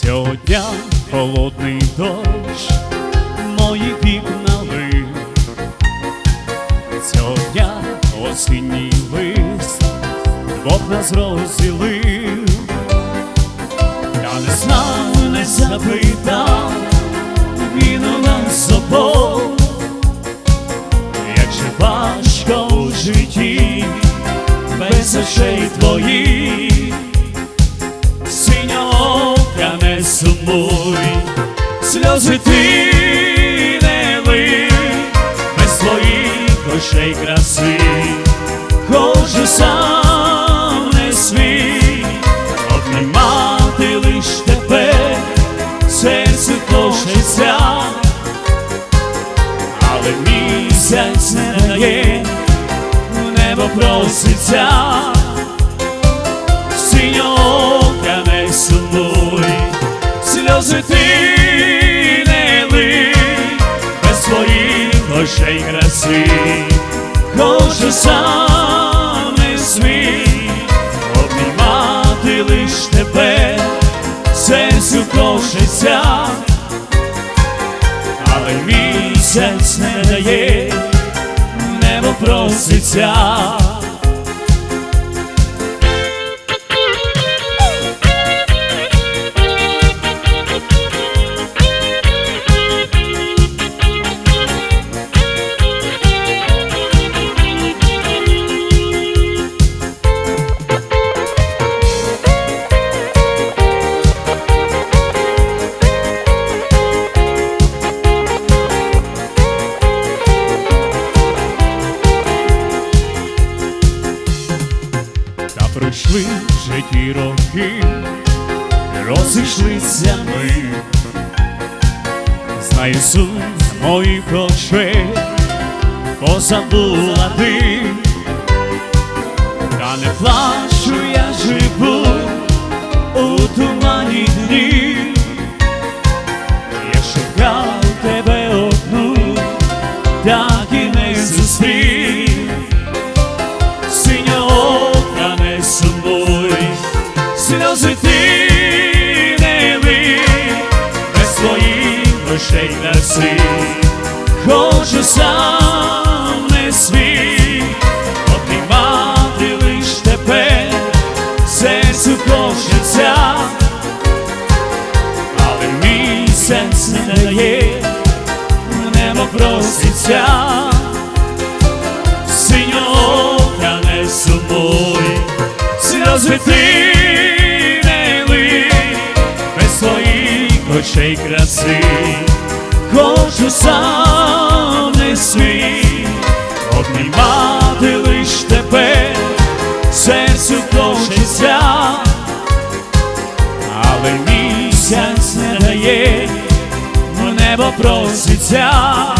Цього дня холодний дощ мої вікна лив, цього дня осінній лист двох нас розділив. Я не знав, не запитав, він у нас обох, як же важко у житті без очей твоїх. Синьоока, не сумуй, сльози ти не лий, без твоїх очей краси хочу сам не свій, обнімати лиш тебе серце хочеться, але місяць не дає, в небо проситься. Синьоока, не сумуй, сльози ти не лий, без твоїх очей краси хочу сам не свій, обнімати лиш тебе серцю хочеться, але місяць не дає, в небо проситься. Пройшли в житті роки, розійшлися ми. Знаю, сум з моїх очей позабула ти, та не плачу, я живу у тумані дні. Я шукав тебе одну, так і не зустрів. Синьоока, не сумуй, сльози ти не лий, без твоїх очей краси хочу сам не свій, обнімати лиш тебе серцю хочеться, але місяць не дає, в небо проситься. Синьоока, не сумуй, сльози ти не лий, без твоїх очей краси хочу сам не свій, обнімати лиш тебе серцю хочеться, але місяць не дає, в небо проситься.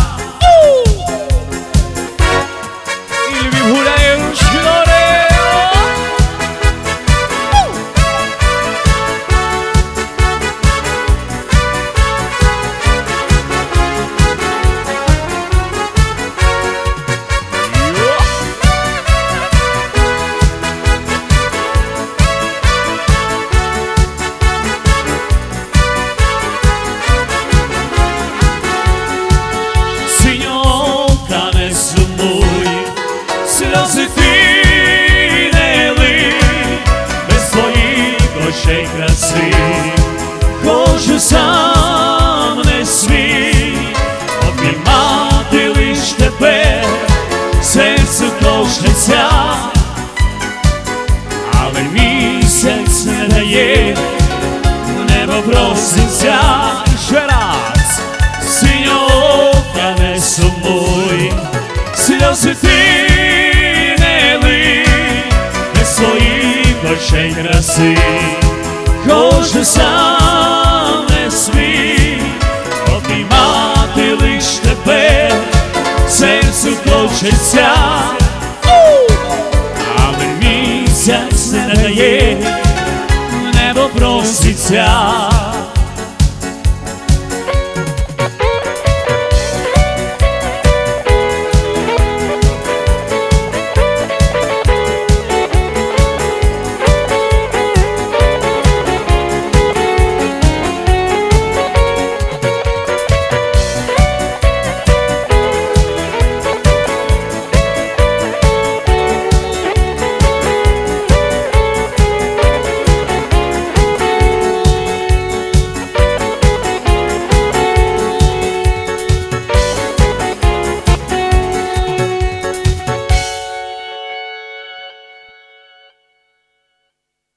Сльози ти не лий, без твоїх очей краси хочу сам не свій, обнімати лиш тебе серцю хочеться, але місяць не дає, в небо проситься. Ще раз. Синьоока, не сумуй, сльози ти очей краси хочу сам не свій, обіймати лиш тебе серцю хочеться, але місяць не дає, в небо проситься.